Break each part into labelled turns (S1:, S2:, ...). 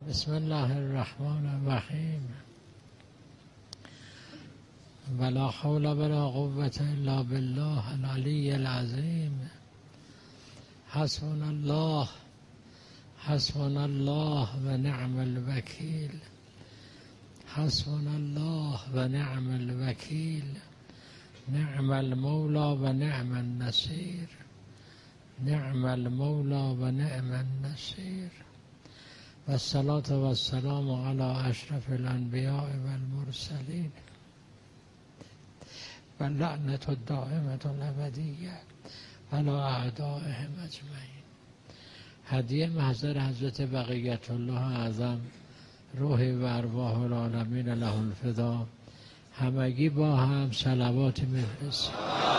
S1: بسم الله الرحمن الرحیم. ولا حول ولا قوة الا بالله العلی العظیم. حسبنا الله حسبنا الله و نعم الوکیل. حسبنا الله و نعم الوکیل. نعم المولى و نعم النصير. نعم المولى و نعم النصير. و الصلاة و السلام علی اشرف الانبیاء و المرسلین و لعنت الدائمة الابدیة علی اعدائهم اجمعین. هدیه محضر حضرت بقیت الله اعظم روح و ارواح العالمین له الفدا. همگی با هم صلوات میفرستیم.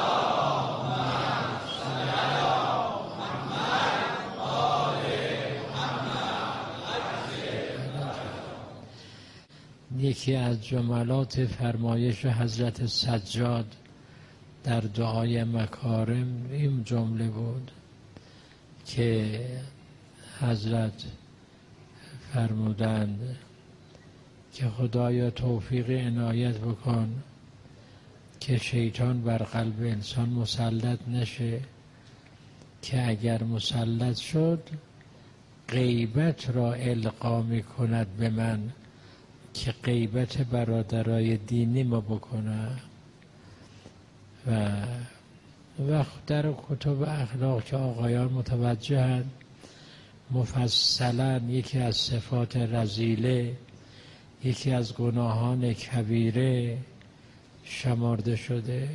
S1: یکی از جملات فرمایش حضرت سجاد در دعای مکارم این جمله بود که حضرت فرمودند که خدایا توفیق عنایت بکن که شیطان بر قلب انسان مسلط نشه، که اگر مسلط شد غیبت را القا می کند به من که غیبت برادرای دینی ما بکنه. و وقت در کتب اخلاق که آقایان متوجهند مفصلا یکی از صفات رذیله، یکی از گناهان کبیره شمارده شده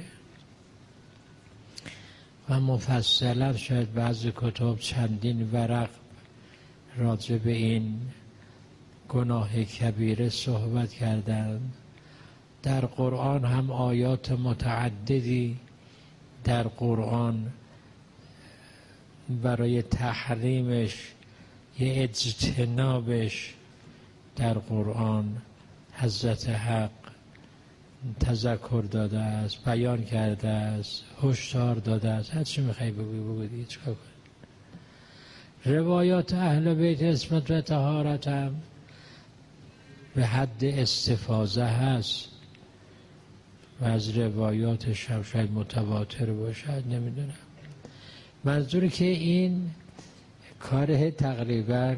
S1: و مفصلا شاید بعضی کتب چندین ورق راجع به این گناه کبیره صحبت کردند. در قرآن هم آیات متعددی در قرآن برای تحریمش یه اجتنابش در قرآن حضرت حق تذکر داده است، بیان کرده است، هشدار داده است. هر چی میخوای بگو دیگه چیکار کنی. روایات اهل بیت عصمت و طهارت هم به حد استفاضه هست و از روایاتش هم شاید متواتر باشد، نمیدونم. منظوری که این کار تقریبا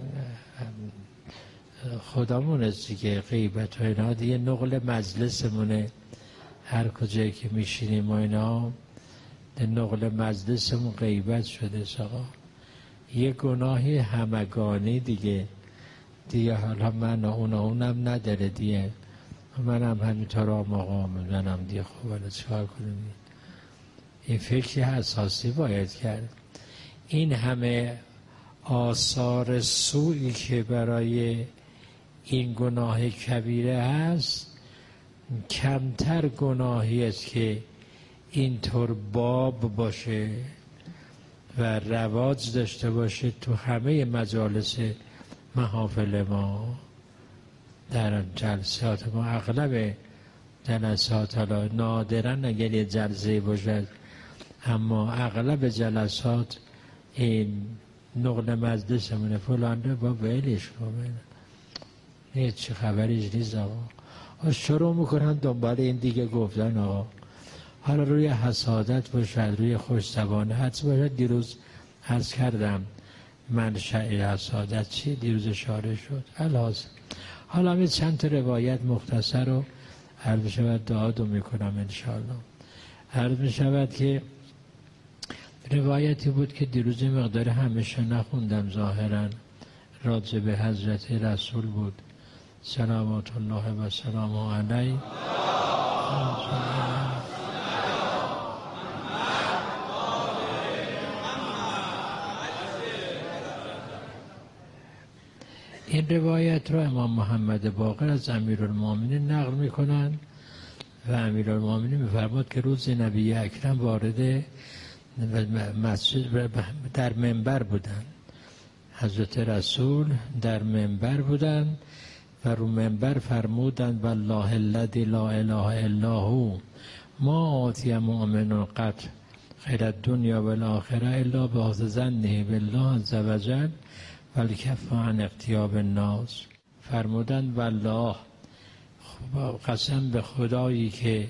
S1: خدامون است دیگه، غیبت و اینا دیگه نقل مجلسمونه. هر کجایی که میشینیم و اینا نقل مجلسمون غیبت شده ساقا. یه گناهی همگانی دیگه حالا من اونم نداره دیگه، منم همینطور آقا منم دیگه. خب حالا چکار کنیم؟ این فکری اساسی باید کرد. این همه آثار سوئی که برای این گناه کبیره هست، کمتر گناهی است که اینطور باب باشه و رواج داشته باشه تو همه مجالس محافل ما، در جلسات ما. اغلب جلسات، حالا نادرا اگر یه جلسه باشد، اما اغلب جلسات این نقل مجلسمونه. فلان رو با ولش کن، هیچ خبریش نیست آقا. شروع میکنن دنبال این دیگه گفتن آقا. حالا روی حسادت باشد، روی خوش‌زبانی حدس باشد. دیروز عرض کردم منشأ حسادت چی؟ دیروز اشاره شد. حالا همین چند تا روایت مختصر رو عرض می شود، دعا دو می کنم انشاءالله. عرض می شود که روایتی بود که دیروز مقدار همیشه نخوندم، ظاهرا راجع به حضرت رسول بود صلوات الله و سلام علیه. این روایت را امام محمد باقر از امیرالمومنین نقل میکنند و امیرالمومنین میفرماد که روز نبی اکرم وارد مسجد در منبر بودند. حضرت رسول در منبر بودند و رو منبر فرمودند والله الذی لا اله الا هو ما آتی مؤمن قط خیر الدنیا و الاخره الا به ظنه بالله عز وجل ولی کف عن اغتیاب الناس. فرمودند والله، قسم به خدایی که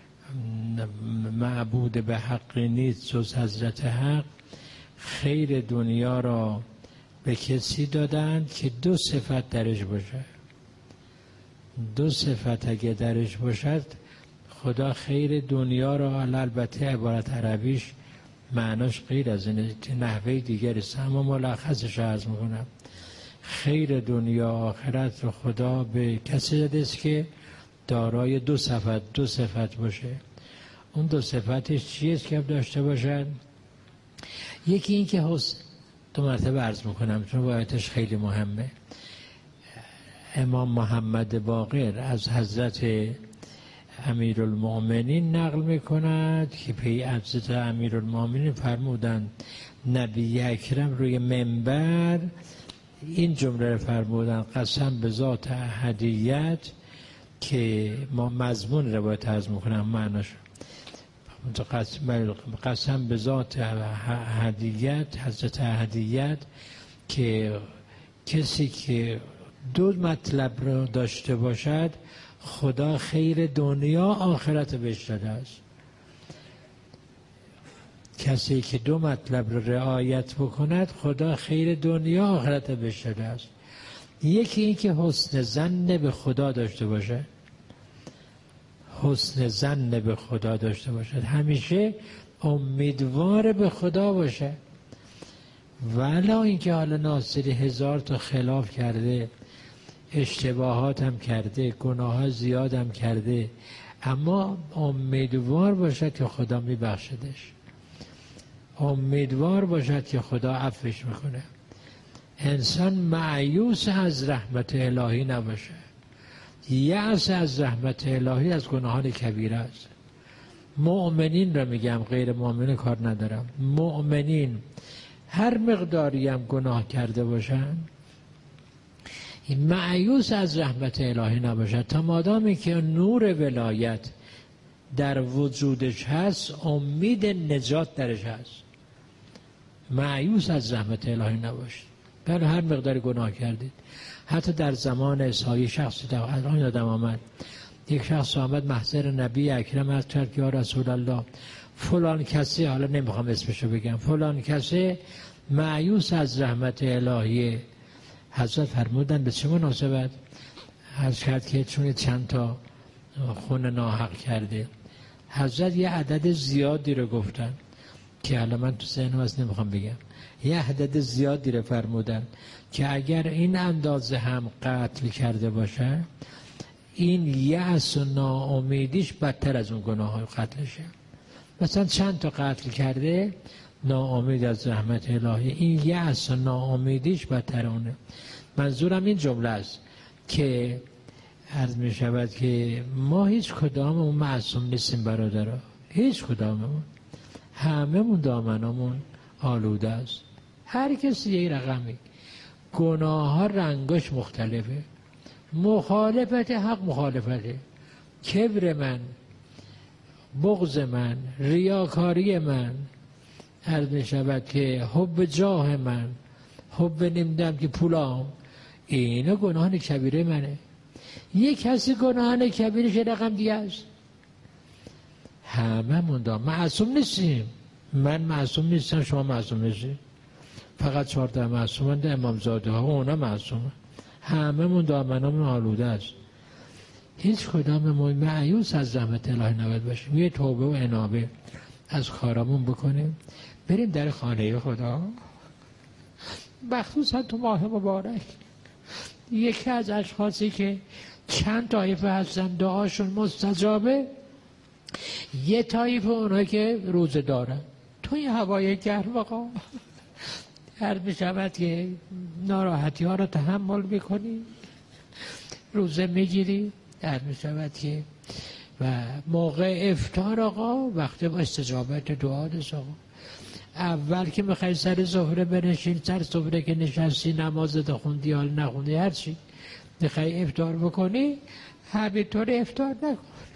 S1: معبود به حق نیست جز حضرت حق، خیر دنیا را به کسی دادند که دو صفت درش باشد. دو صفت اگه درش باشد خدا خیر دنیا را، البته عبارت عربیش معناش غیر از اینه، نحوه دیگری است، اما ملخصش عرض میکنم. خیر دنیا آخرت رو خدا به کسی داده است که دارای دو صفت باشه. اون دو صفتش چیست که داشته باشد؟ یکی این که حسن، دو مرتبه عرض میکنم چون روایتش خیلی مهمه. امام محمد باقر از حضرت امیرالمؤمنین نقل میکند که حضرت امیرالمؤمنین فرمودند نبی اکرم روی منبر این جمله فرمودند قسم به ذات احدیت، که ما مضمون روایت عرض میکنم معناش، قسم به ذات احدیت، حضرت احدیت، که کسی که دو مطلب را داشته باشد خدا خیر دنیا آخرت بهش داده است. کسی که دو مطلب را رعایت بکند خدا خیر دنیا آخرت بهش داده است. یکی این که حسن ظن به خدا داشته باشد، حسن ظن به خدا داشته باشد، همیشه امیدوار به خدا باشه، ولا اینکه حالا ناصری هزار تا خلاف کرده، اشتباهات هم کرده، گناه زیاد هم کرده، اما امیدوار باشد که خدا میبخشدش، امیدوار باشد که خدا عفوش میکنه. انسان مایوس از رحمت الهی نباشه. یأس از رحمت الهی از گناهان کبیره است. مؤمنین را میگم، غیر مؤمنین کار ندارم. مؤمنین هر مقداری هم گناه کرده باشن مایوس از رحمت الهی نباشد، تا مادامی که نور ولایت در وجودش هست امید نجات درش هست. مایوس از رحمت الهی نباشید. بله هر مقدار گناه کردید. حتی در زمان اسحاقی شخصی الان یادم آمد، یک شخص آمد محضر نبی اکرم از کرد که یا رسول الله فلان کسی، حالا نمیخوام اسمشو بگم، فلان کسی مایوس از رحمت الهی. حضرت فرمودن به چه مناسبت؟ عرض کرد که چون چند تا خون ناحق کرده. حضرت یه عدد زیادی رو گفتن که حالا من تو ذهنم از نمیخوام بگم، یه عدد زیادی رو فرمودن که اگر این اندازه هم قتل کرده باشه این یأس و ناامیدیش بدتر از اون گناه های قتلشه. مثلا چند تا قتل کرده، ناامید از رحمت الهی، این یأس و ناامیدیش بدتر اونه. منظورم این جمله است که عرض می شود که ما هیچ کداممون معصوم نیستیم برادرها، هیچ کداممون، هممون دامنمون آلوده است. هر کسی یه رقمی، گناه ها رنگاش مختلفه، مخالفت حق مخالفته، کبر من، بغض من، ریاکاری من، عرض می شود که حب جاه من، حب نمیدم که پولام، اینا گناهان کبیره منه. یک کسی گناهان کبیرش رقم دیگه است. همه من معصوم نیستیم. من معصوم نیستم، شما معصوم نیستیم. فقط 14 معصومند، امامزاده ها اونا معصومه. همه من دامنمون آلوده است. هیچ کدام ما مایوس از رحمت الهی نباید باشیم. یه توبه و انابه از کارامون بکنیم، بریم در خانه خدا، مخصوصا تو ماه مبارک. یکی از اشخاصی که چند طایفه هستن دعاشون مستجابه، یه طایفه اونها که روزه دارن. تو این هوای گرم آقا هر بشود که ناراحتی ها رو تحمل میکنی، روزه میگیری، در میشود که و موقع افطار آقا وقت با استجابت دعا دست آقا. اول که میخوای سر سفره بنشین، سر سفره که نشستی نمازت خوندی حال نخوندی هرچی میخوای افطار بکنی، همینطور افطار نکن.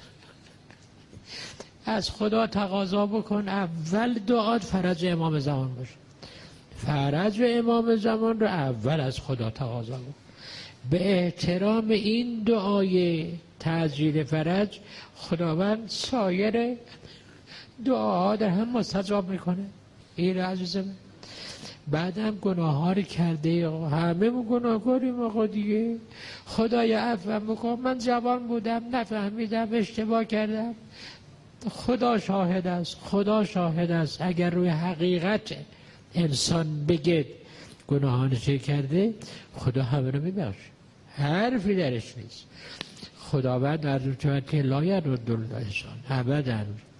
S1: از خدا تقاضا بکن اول دعات فرج امام زمان باشه. فرج امام زمان رو اول از خدا تقاضا بکن. به احترام این دعای تعجیل فرج خداوند سایر دعاها در هم مستجاب میکنه. این عزیزم بعدم گناه ها رو کرده، همه ما گناهکاریم آقا دیگه. خدای عفو بکن، من جوان بودم نفهمیدم اشتباه کردم. خدا شاهد است، خدا شاهد است. اگر روی حقیقت انسان بگه گناهانش چه کرده، خدا همه رو میبخشه، حرفی درش نیست. خداوند در روی که لا یرد الانسان ابدا،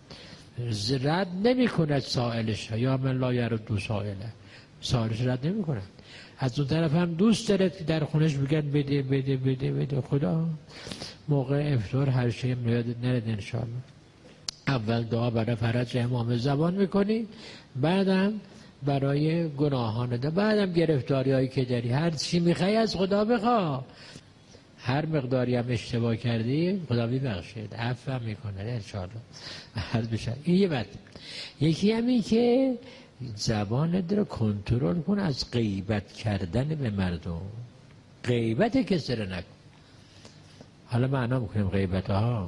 S1: رد نمی کند سائلش، یا من لا یرد سائله، سائلش رد نمی کند. از اون طرف هم دوست داره که در خونش بگن بده بده بده بده. خدا موقع افطار هر شی نرد انشاءالله. اول دعا برای فرج امام زمان میکنی، بعدم برای گناهان ده، بعدم گرفتاری هایی که داری. هر چی میخوای از خدا بخوا، هر مقداری هم اشتباه کردی خدا میبخشید، عفو هم میکنه انشاءالله. هر بشه این یه بد. یکی همین که زبانت رو کنترل کن از غیبت کردن به مردم. غیبت کسی رو نکن. حالا معنا میکنیم غیبت ها.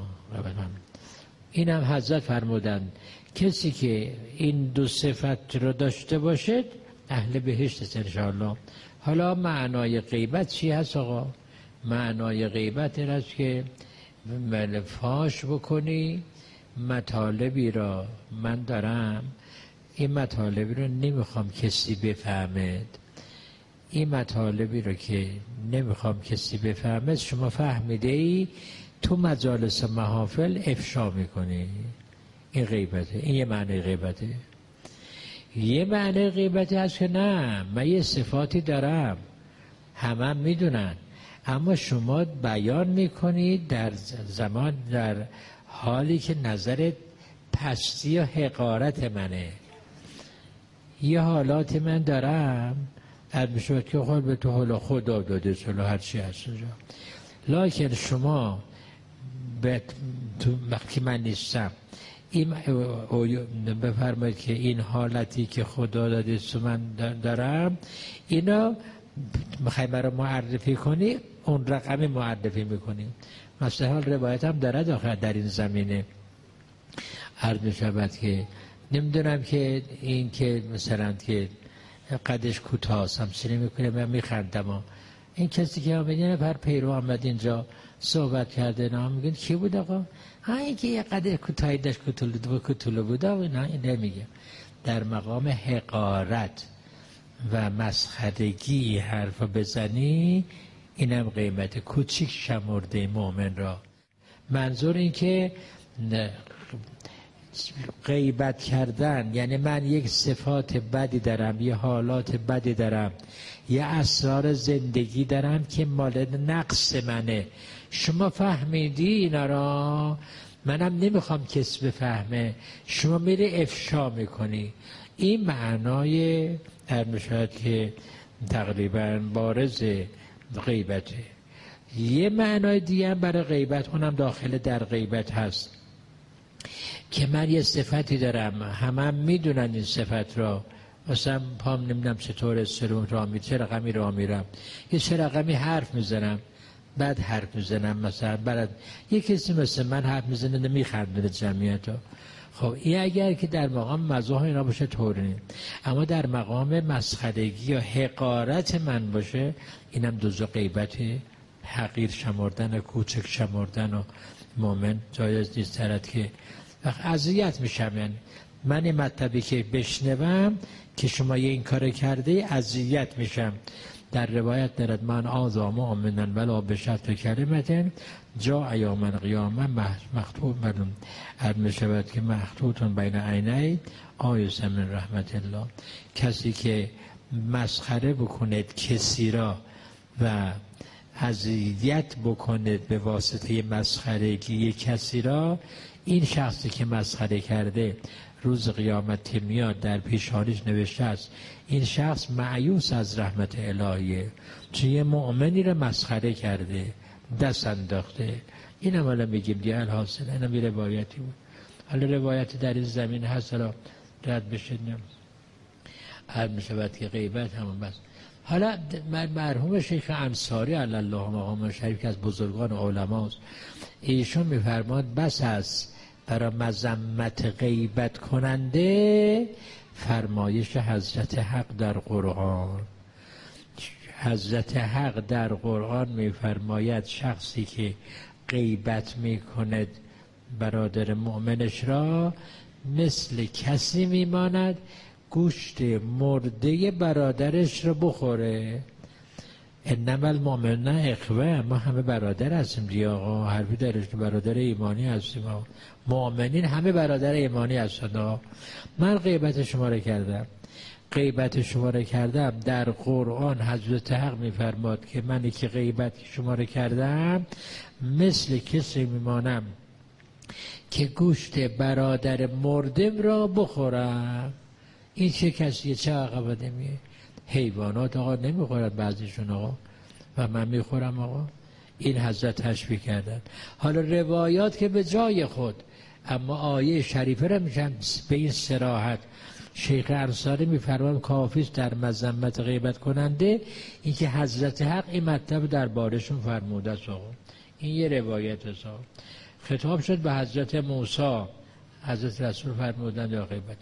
S1: این هم حضرت فرمودن کسی که این دو صفت رو داشته باشد اهل بهشت است انشاءالله. حالا معنای غیبت چی هست آقا؟ معنای غیبت این است که فاش بکنی مطالبی را من دارم، این مطالبی رو نمیخوام کسی بفهمد، این مطالبی رو که نمیخوام کسی بفهمد شما فهمیده ای، تو مجالس محافل افشا میکنی. این غیبته. این یه معنی غیبته. یه معنی غیبته هست که نه من یه صفاتی دارم همه میدونن، اما شما بیان میکنید در زمان در حالی که نظرت پستی و حقارت منه. یه حالات من دارم از میشود که خود به تو حالا خدا داده چلو هرچی هست اونجا، لکن شما تو وقتی من نیستم این بفرمایید که این حالتی که خدا داده تو من دارم اینا میخوای برای معرفی کنی، اون رقم معرفی میکنیم. مثلا روایت هم داره داخل در این زمینه عرض میشود که نمیدونم که این که مثلا که قدش کوتاست همچنین میکنه من میخندم، این کسی که آمده نفر پیرو آمد اینجا صحبت کرده نه میگن کی بود آقا؟ این که یه قدر کوتاهی داشت کوتولو بود نه این نمیگه. در مقام حقارت و مسخرگی حرف بزنی اینم قیمت کوچیک شمرده مؤمن را. منظور این که غیبت کردن یعنی من یک صفات بدی دارم، یه حالات بدی دارم، یه اسرار زندگی دارم که مال نقص منه، شما فهمیدی اینا را، منم نمیخوام کس بفهمه، شما میری افشا میکنی. این معنای میشود که تقریبا بارز غیبته. یه معنای دیگه هم برای غیبت، اونم داخل در غیبت هست که من یه صفتی دارم همه میدونن این صفت را، مثلا پام نمیدونم چطور سرون را میرم، چه رقمی را میرم، یه چه رقمی حرف میزنم، بعد حرف میزنم مثلا بعد یه کسی مثل من حرف میزنه نمیخنده جمعیت ها. خب این اگر که در مقام مزاح اینا باشه طور نیم، اما در مقام مسخرگی یا حقارت من باشه اینم دوزو غیبت، حقیر شمردن و کوچک شمردن و مومن جایز نیست ترد که وقت اذیت میشم. یعنی من این مطلبی که بشنوم که شما این کار کرده اذیت میشم. در روایت دارد من آذا مؤمنا ولا بشرط کلمتن جا ایام قیامه مخطوط بردم میشود که مخطوطون بین عینی آیس من رحمت الله. کسی که مسخره بکند کسی را و اذیت بکند به واسطه مسخرگی کسی را، این شخصی که مسخره کرده روز قیامت میاد در پیشانیش نوشته است این شخص مایوس از رحمت الهیه، چون یه مؤمنی رو مسخره کرده دست انداخته. این هم حالا میگیم دیگه الحاصل اینم یه روایتی بود. حالا روایتی در این زمین هست حالا رد بشنیم هر میشود که غیبت همون بس. حالا مرحوم شیخ انصاری علی الله مقام شریف که از بزرگان علماست، ایشون میفرماد بس است برای مذمت غیبت کننده فرمایش حضرت حق در قرآن. حضرت حق در قرآن میفرماید شخصی که غیبت میکند برادر مؤمنش را مثل کسی میماند گوشت مرده برادرش رو بخوره. انما المؤمنون اخوه، ما همه برادر هستیم دیگه آقا، حرفی درش برادر ایمانی هستیم آقا. مؤمنین همه برادر ایمانی هستند آقا. من غیبت شما رو کردم، غیبت شما رو کردم، در قرآن حضرت حق میفرماد که منی که غیبت شما رو کردم مثل کسی میمانم که گوشت برادر مردم را بخورم. این چه کسیه؟ چه عقبه میه؟ حیوانات آقا نمیخورن بعضیشون آقا، و من میخورم آقا. این حضرت تشبیه کردن. حالا روایات که به جای خود، اما آیه شریفه را میشن به این صراحت شیخ انصاری میفرمان کافیست در مذمت غیبت کننده این که حضرت حق این مطلب دربارشون فرموده است آقا. این یه روایت است آقا. خطاب شد به حضرت موسی، حضرت رسول فرمودند یا غیبت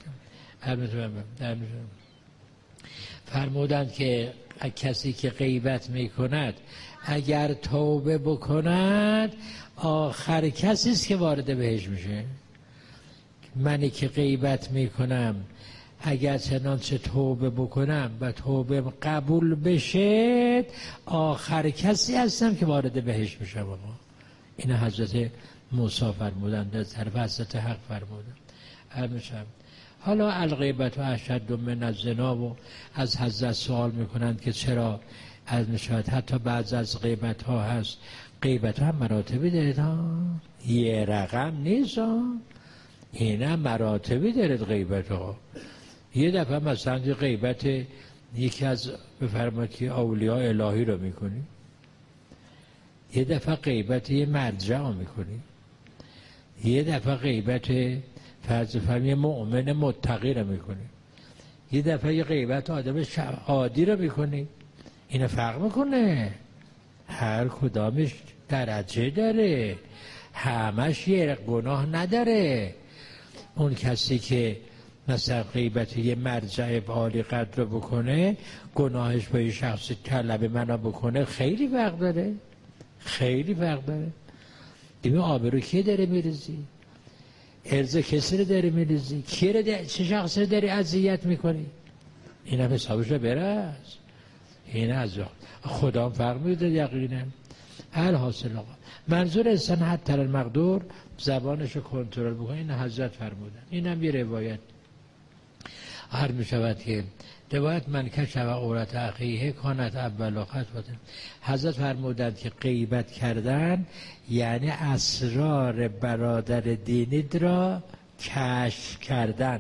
S1: فرمودند که کسی که غیبت میکند اگر توبه بکند آخر کسی است که وارد بهشت میشه. منی که غیبت میکنم اگر چنانچه توبه بکنم و توبه قبول بشه آخر کسی هستم که وارد بهشت میشم آقا. این حضرت موسی فرمودند، در طرف حضرت حق فرمودند. حالا الغیبت و اشد من الزنا و از حضرت سوال میکنند که چرا از نشاید حتی بعض از غیبت ها هست، غیبت ها هم مراتبی دارید ها، یه رقم نیست ها، این هم مراتبی دارید غیبت ها. یه دفعه مثلا غیبت یکی از بفرمایید که اولیاء الهی رو میکنی، یه دفعه غیبت یه مرجع رو میکنی، یه دفعه غیبت فرض فرمی مؤمن متقی رو میکنی، یه دفعه یه غیبت آدم عادی رو میکنی. اینو فرق میکنه، هر کدامش درجه داره، همش یه گناه نداره. اون کسی که مثلا غیبت یه مرجع عالی قدر رو بکنه گناهش با یه شخصی طلب منو بکنه خیلی فرق داره، خیلی فرق داره. این آبرو کی داره میریزی؟ ارزه کسی رو داری میریزی؟ چه شخصی رو داری اذیت میکنی؟ این هم حسابش رو برس. این از خدا فرق میده یقینا. الحاصل آقا منظور انسان حتی المقدور زبانش رو کنترل بکنه. این حضرت فرمودن. این هم یه روایت هر میشود که روایت من کشف عورت اخیه کانت اول خطوه. حضرت فرمودند که غیبت کردن یعنی اسرار برادر دینید را کشف کردن،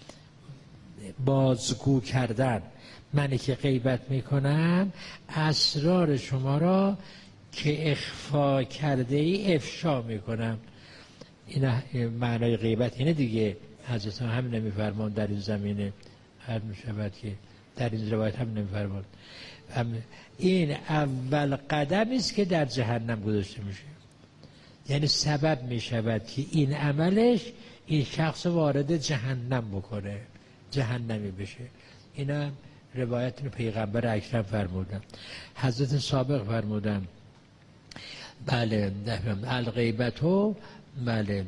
S1: بازگو کردن. منی که غیبت میکنم اسرار شما را که اخفا کرده ای افشا میکنم. این معنای غیبت اینه دیگه. حضرت هم نمیفرمان در این زمینه، هر میشود که در این روایت هم نمیفرمان. این اول قدمی است که در جهنم گذاشته میشه، یعنی سبب میشود که این عملش این شخص وارد جهنم بکنه، جهنمی بشه. اینا روایت پیغمبر اکرم فرمودن. حضرت سابق فرمودن بله الغیبتو، بله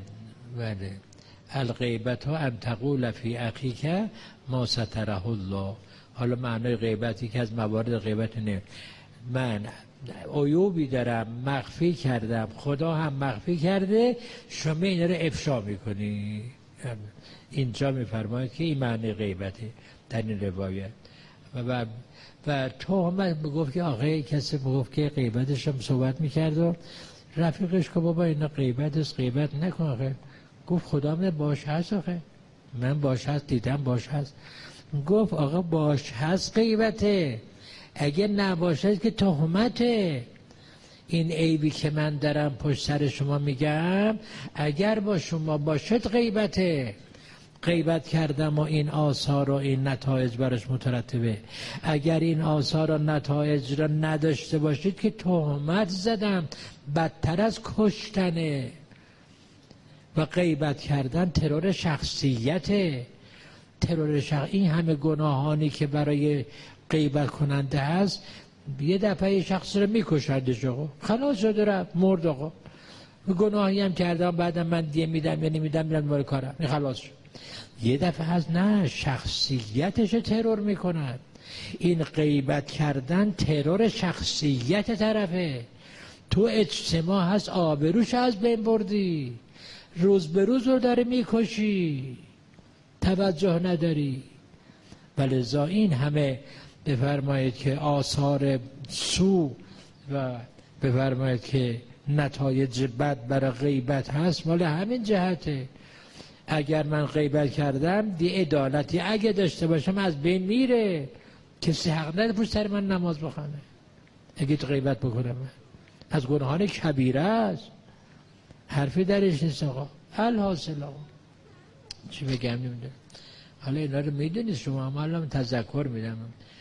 S1: الغیبتو ان تقول فی اخیک ما ستره الله. حالا معنای غیبتی که از موارد غیبت نه، من عیوبی دارم مخفی کردم خدا هم مخفی کرده شما این رو افشا میکنی. اینجا میفرماید که این معنی غیبته در این روایت. و تهمت میگفت که آقای کسی میگفت که غیبتش هم صحبت میکرد و رفیقش که بابا اینا غیبت است، غیبت نکن آقای. گفت خدا من باش هست آقای، من باش هست دیدم باش هست. گفت آقا باش هست غیبته، اگه نباشد که تهمته. این عیبی که من دارم پشت سر شما میگم اگر با شما باشد غیبته. غیبت کردم و این آثار و این نتایج برش مترتبه. اگر این آثار و نتایج را نداشته باشید که تهمت زدم، بدتر از کشتنه. و غیبت کردن ترور شخصیته. این همه گناهانی که برای غیبت کننده هست، یه دفعه یه شخص رو میکشندش، آقا خلاص شده رفت مرد. آقا گناهی هم کردم بعدم من دیگه میدم یا نمیدم میرم مال کارم، این خلاص شد. یه دفعه از نه، شخصیتش ترور میکند. این غیبت کردن ترور شخصیت طرفه. تو اجتماع هست آبروش از بین بردی، روز به روز رو داره میکشی، توجه نداری. ولذا این همه بفرمایید که آثار سو و بفرمایید که نتایج بد برای غیبت هست، مال همین جهته. اگر من غیبت کردم دی عدالتی اگه داشته باشم از بین میره. کسی حق نداره پشت سر من نماز بخونه اگه تو غیبت بکنم. من از گناهان کبیره است، حرفی درش نیست. آقا الحاصل آقا چی بگم نمیدونم. حالا اینا رو میدونید شما، هم الان تذکر میدم.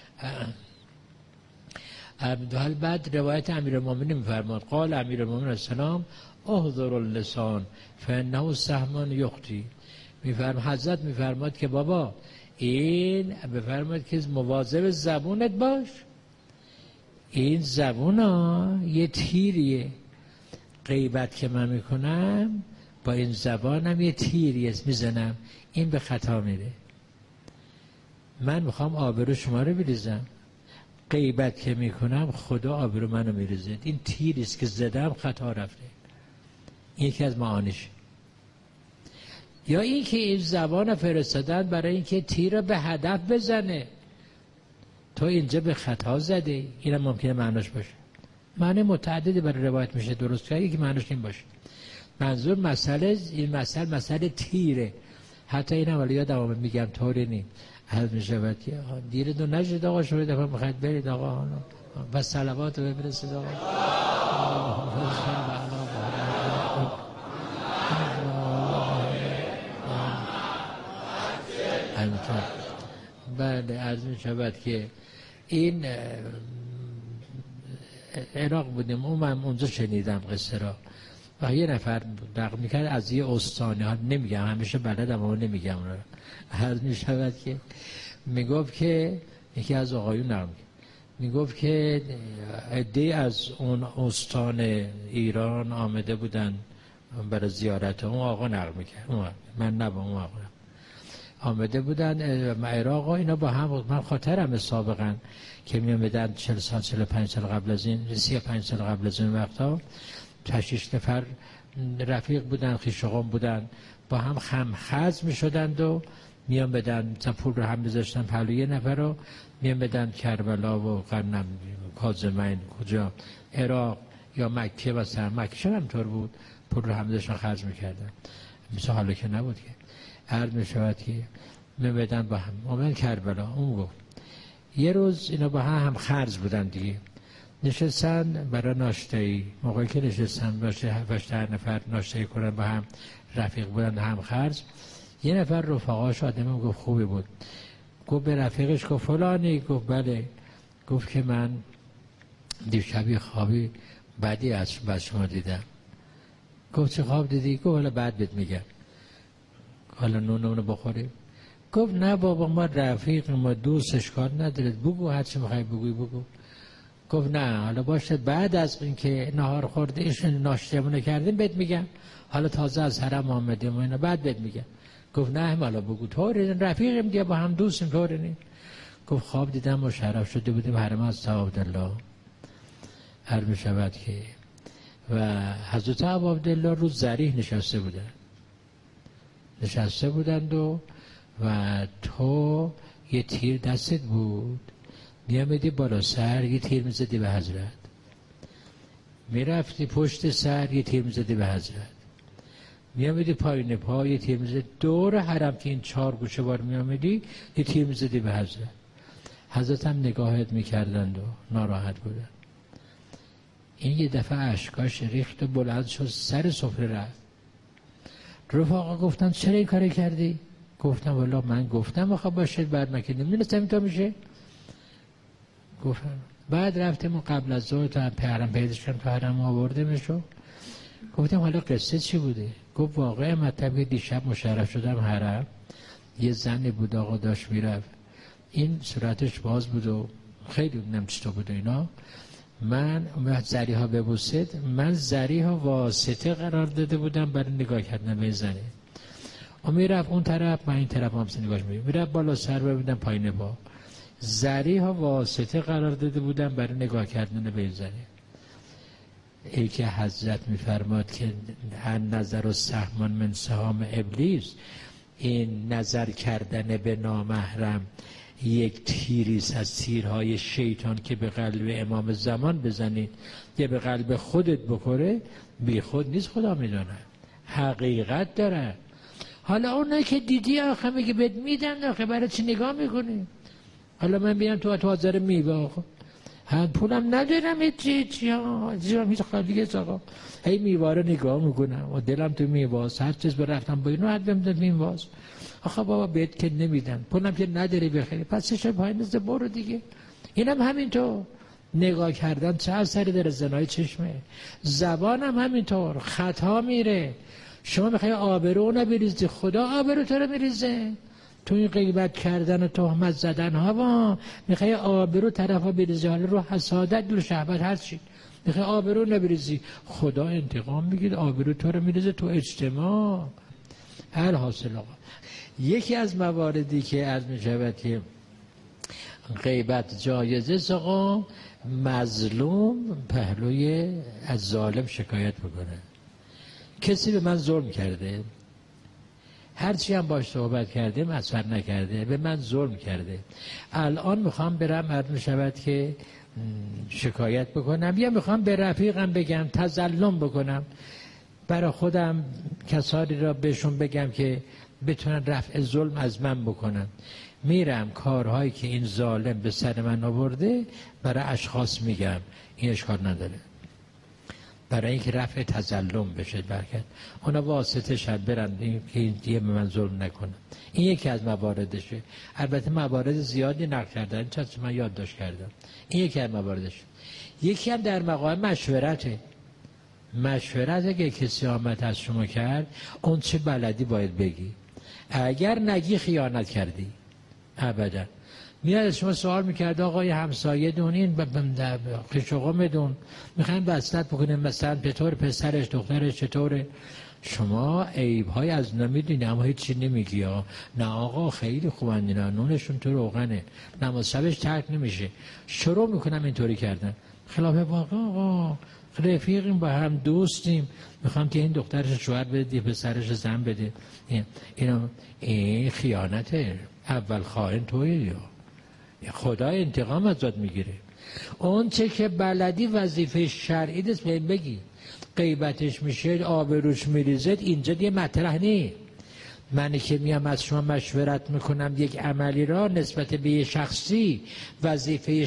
S1: حال بعد روایت امیرالمومنین میفرماد قال امیرالمومنین السلام احذر اللسان فانه سهم یخطی. حضرت میفرماد که بابا این بفرماد که مواظب زبونت باش، این زبون ها یه تیریه. غیبت که من میکنم با این زبانم یه تیریه میزنم، این به خطا میره. من میخوام آبرو شما رو بریزم، غیبت که میکنم خدا آبرو منو میریزه. این تیریست که زدم خطا رفته. این یکی از معانیش. یا این که این زبان فرستادن برای اینکه تیر رو به هدف بزنه، تو اینجا به خطا زده. اینم ممکنه معناش باشه. معنی متعددی برای روایت میشه درست که یکی معناش این باشه. منظور این مسئله تیره. حتی اینم ولی یادم میگم طوری نیم حد میشود که دیرتون نشد آقا، شما دفعه میخواید برید آقا و صلوات رو بفرستید آقا. بله عرض میشود که این عراق بودیم، من اونجا شنیدم قصه را و یه نفر نقل میکرد از یه استانی ها، نمیگم همیشه بلدم اما نمیگم را. عرض میشود که میگفت که یکی از آقایون نقل میگفت که عده‌ای از اون استان ایران آمده بودن برای زیارت. اون آقا نقل میکرد، من نبا اون آقا آمده بودن عراق و اینا با هم. من خاطرم سابقا که میامدن 40 سال 45 سال قبل از این 35 سال قبل از این وقتا 6 نفر رفیق بودن، خویشاوند بودن، با هم خمخز میشدند و میامدن مثلا پول رو هم میذاشتن پهلوی یه نفر رو، میامدن کربلا و قرنم کاظمین کجا عراق یا مکه، مثلا مکه هم طور بود، پول رو هم میذاشتن خرج میکردن. مثلا حالا که نبود که عرض میشود که میامدن با هم اومدن کربلا. اون گفت یه روز اینا با هم خرج بودن دیگه، نشستن برای ناشتایی. موقعی که نشستن باشه 7-8 نفر ناشتایی کنن با هم، رفیق بودن هم خرج. یه نفر رفقاش آدم گفت خوبی بود، گفت به رفیقش گفت فلانی، گفت بله، گفت که من دیشبی خوابی بعدی از شما دیدم. گفت چه خواب دیدی؟ گفت حالا بعد بهت میگم، حالا نونمونو بخوریم. گفت نه بابا ما رفیق ما دوست اشکال ندارد، بگو هر چی میخوای بگو. گفت نه حالا باشه بعد از اینکه نهار خورده ایشون ناشتهمون کردیم بهت میگم، حالا تازه از حرم آمدیم و اینا بعد بهت میگم. گفت نه حالا بگو، طوری رفیقیم دیگه با هم دوستیم طوری نیم. گفت خواب دیدم مشرف شده بودیم حرم از عبدالله. هر میشود که و حضرت عبدالله رو ذریح نشسته بودند و تو یه تیر دستت بود، میامدی بالا سر یه تیر میزدی به حضرت، میرفتی پشت سر یه تیر میزدی به حضرت، میامدی پایین پا یه تیر میزدی، دور حرم که این 4 گوشه بار میامدی یه تیر میزدی به حضرت. حضرت هم نگاهت میکردند و ناراحت بودن. این یه دفعه اشکاش ریخت و بلند شد سر سفره رفت. رفقا گفتن چرا این کاری کردی؟ گفتم والا من گفتم آخه باشه، بعد من که نمی‌دونستم اینطور میشه. گفتم بعد رفتیم و قبل از ظهر تا پهرم پیداش کردم، پهرم آوردیمشو. گفتم حالا قصه چی بوده؟ گفت واقعا مطلب دیشب مشرف شدم حرم، یه زنی بود آقا داشت میرفت، این صورتش باز بود و خیلی نمی‌چطور بود اینا. من وقت زریها ببوسید، من زریها واسطه قرار داده بودم برای نگاه کردن به زنه. و میرفت اون طرف، من این طرف هم نگاهش میرفت بالا سر ببینم پایین با زریها واسطه قرار داده بودم برای نگاه کردن به زنه. ای که حضرت میفرماد که هر نظر و سهمان من سهام ابلیس، این نظر کردن به نامحرم یک تیریست از تیرهای شیطان که به قلب امام زمان بزنید یا به قلب خودت بخوره، بی خود نیست، خدا میدونه، حقیقت داره. حالا اونایی که دیدی آخه میگه بهت میدن، آخه برای چی نگاه میکنی؟ حالا من بیام تو حاضر میوه آخه هم پولم ندارم، هیچ خالیه آقا، هی میوه رو نگاه میکنم و دلم تو میوه، هر چیز برفتم با اینو حد بمدن میوه. آخه بابا بهت که نمیدن، پولم که نداری بخری، پس چه پایین از برو دیگه. اینم همینطور، نگاه کردن چه اثری داره؟ زنای چشمه. زبانم همینطور خطا میره. شما میخوای آبرو نبریزی، خدا آبرو تو رو میریزه. تو این غیبت کردن و تهمت زدن ها میخوای آبرو طرفا بریزی، حالا رو حسادت، رو شهوت، هر چی میخوای آبرو نبریزی، خدا انتقام میگیره، آبرو تو رو میریزه تو اجتماع. هر حاصل آقا، یکی از مواردی که از میشود که غیبت جایزه آقا، مظلوم پهلوی از ظالم شکایت بکنه. کسی به من ظلم کرده، هرچی هم باش صحبت کردیم اثر نکرده، به من ظلم کرده، الان میخوام برم عرض میشود که شکایت بکنم، یا میخوام به رفیقم بگم تظلم بکنم برای خودم، کسانی را بهشون بگم که بتونن رفع ظلم از من بکنن. میرم کارهایی که این ظالم به سر من آورده برای اشخاص میگم، این اشکال نداره، برای اینکه رفع تظلم بشه برکت. اونا واسطه شد برن که این دیگه به من ظلم نکنن. این یکی از مواردشه. البته موارد زیادی نقل کردن، چون من یادداشت کردم. این یکی از مواردشه. یکی هم در مقام مشورته. مشورت اگه کسی آمد از شما کرد، اون چه بلدی باید بگی. اگر نگی خیانت کردی ابدا. میاد از شما سوال میکرد آقای همسایه دون این قشقم دون میخواین وصلت بکنیم، مثلا چطور پسرش دخترش چطوره، شما عیب‌های از نمیدونی اما هیچی نمیگی ها. نه آقا خیلی خوبن اینا، نونشون تو روغنه، نماز شبش ترک نمیشه، شروع میکنم اینطوری کردن. خلاف واقع آقا، رفیقیم با هم دوستیم، میخوام که این دخترش شوهر بده پسرش زن بده، این خیانته. اول خائن تویی، یا خدا انتقام ازت میگیره. اون چه که بلدی وظیفه شرعی دست بگی. غیبتش میشه، آبروش میریزد، اینجا دیگه مطرح نی. من که میام از شما مشورت میکنم یک عملی را نسبت به یه شخصی، وظیفه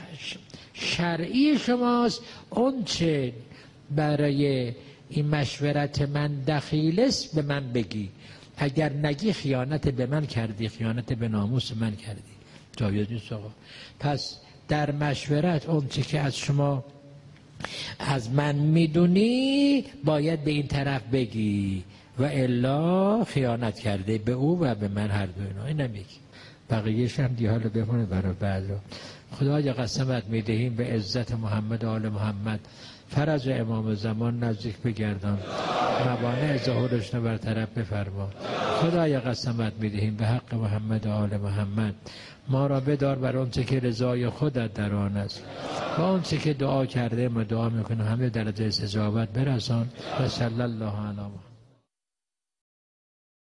S1: شرعی شماست اون چه برای این مشورت من دخیل است به من بگی. اگر نگی خیانت به من کردی، خیانت به ناموس من کردی، جایز نیست آقا. پس در مشورت اون چه که از شما از من میدونی باید به این طرف بگی، و الا خیانت کرده به او و به من، هر دو اینا. اینم یکی. بقیه‌اش هم دیگه حالا بمونه برای بعد. خدایا قسمت میدهیم به عزت محمد و آل محمد، فرج امام زمان نزدیک بگردان، موانع ظهورش رو برطرف بفرما. خدایا قسمت میدهیم به حق محمد و آل محمد، ما را بدار بر اون چه که رضای خودت در آن است، و اون چه که دعا کرده ما دعا میکنه همه درجه استجابت برسان. و صلی الله علیه